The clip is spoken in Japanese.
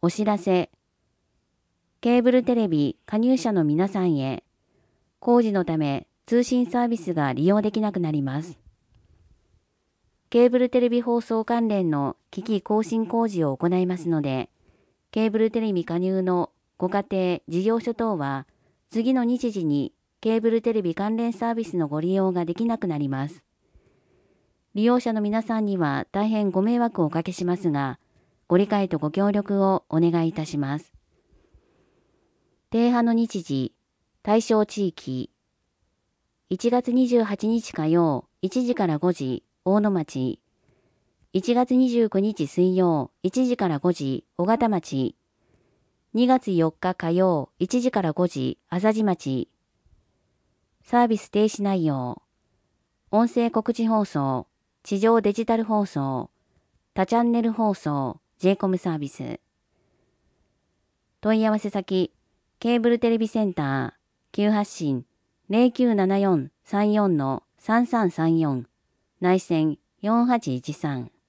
お知らせ。ケーブルテレビ加入者の皆さんへ、工事のため通信サービスが利用できなくなります。ケーブルテレビ放送関連の機器更新工事を行いますので、ケーブルテレビ加入のご家庭、事業所等は、次の日時にケーブルテレビ関連サービスのご利用ができなくなります。利用者の皆さんには大変ご迷惑をおかけしますが、ご理解とご協力をお願いいたします。定派の日時、対象地域、1月28日火曜1時から5時、大野町。1月29日水曜1時から5時、小形町。2月4日火曜1時から5時、浅地町。サービス停止内容。音声告知放送、地上デジタル放送、多チャンネル放送、j コムサービス。問い合わせ先、ケーブルテレビセンター、急発進0974-34-3334、内線4813。